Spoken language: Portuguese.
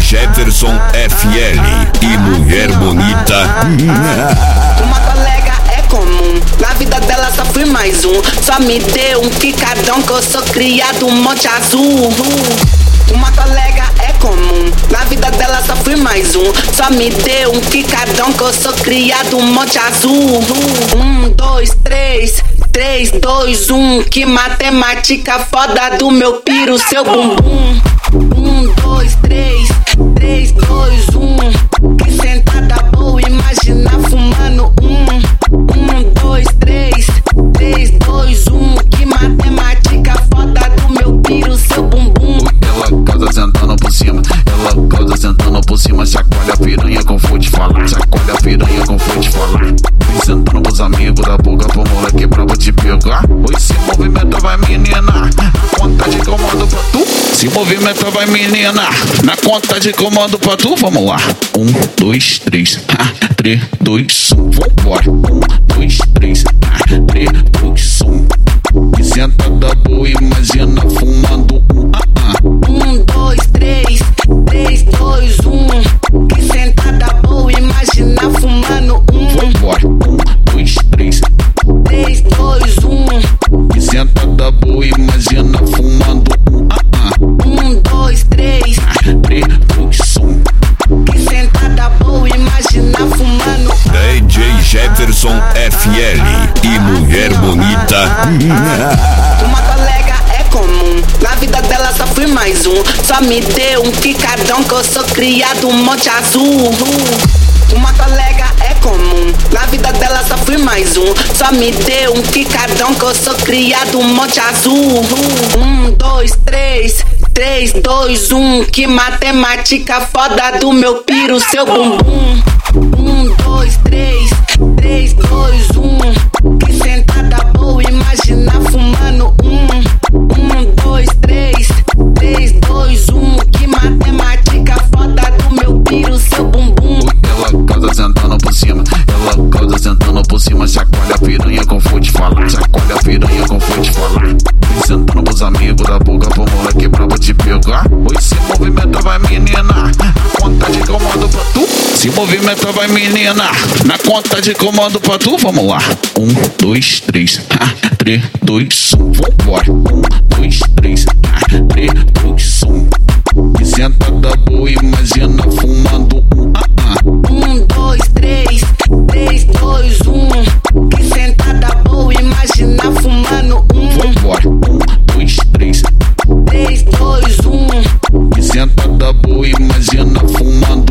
Jefferson FL e Mulher Bonita. Uma colega é comum, na vida dela só fui mais um. Só me deu um quicadão que eu sou criado Monte Azul. Uma colega é comum, na vida dela só fui mais um. Só me deu um quicadão que eu sou criado Monte Azul. 1, 2, 3, 3, 2, 1. Que matemática foda do meu piro, seu bumbum. 1, 2, 3, 3, 2, 1. Que sentada boa, imagina fumando 1, 2, 3, 3, 2, 1. Que matemática foda do meu piro, seu bumbum. Ela causa sentando por cima, ela causa sentando por cima. Chacoalha a piranha com fute falar, chacoalha a piranha com fute falar. Vem sentando pros amigos da boca pro moleque brabo te pegar. Oi, se movimenta vai menina, na conta de comando pra tu. Se movimenta vai menina, na conta de comando pra tu. Vamos lá, 1, 2, 3, 3, 2, 1. Vambora, 1, 2, 3, 3, 2, 1. Que sentada boa, imagina fumando 1, 2, 3, 3, 2, 1. Que sentada boa, imagina fumando 1. Vambora, 1, 2, 3, 3, 2, 1. que sentada boa, imagina fumando 1, 2, 3, 3, 2, 1. que sentada boa, imagina fumando. DJ Jefferson FL e Mulher Bonita. Uma colega é comum, na vida dela só fui mais um. Só me deu um quicadão que eu sou criado Monte Azul. Uma colega é comum, na vida dela só fui mais um. Só me deu um quicadão que eu sou criado Monte Azul. 1, 2, 3, 3, 2, 1. Que matemática foda do meu piro, seu bumbum. 1, 2, 3, 3, 2, 1. Que sentada boa, imagina fumando 1, 2, 3, 3, 2, 1. Que matemática foda do meu piro, seu bumbum. Ela causa sentando por cima, ela causa sentando por cima. Chacoalha a piranha com fute falar, chacoalha a piranha com fute falar. Vem sentando pros amigos da boca pro moleque brabo te pegar. Oi, se movimenta vai menina, na conta de comando pra tu. Se movimenta vai menina, na conta de comando pra tu. Vamos lá, 1, 2, 3, 3, 2, 1. Vambora, 1, 2, 3, 3, 2, 1. Que sentada boa, imagina fumando 1, 2, 3, 3, 2, 1. Que sentada boa, imagina fumando 1, Vambora, 1, 2, 3, 3, 2, 1. que sentada boa, imagina fumando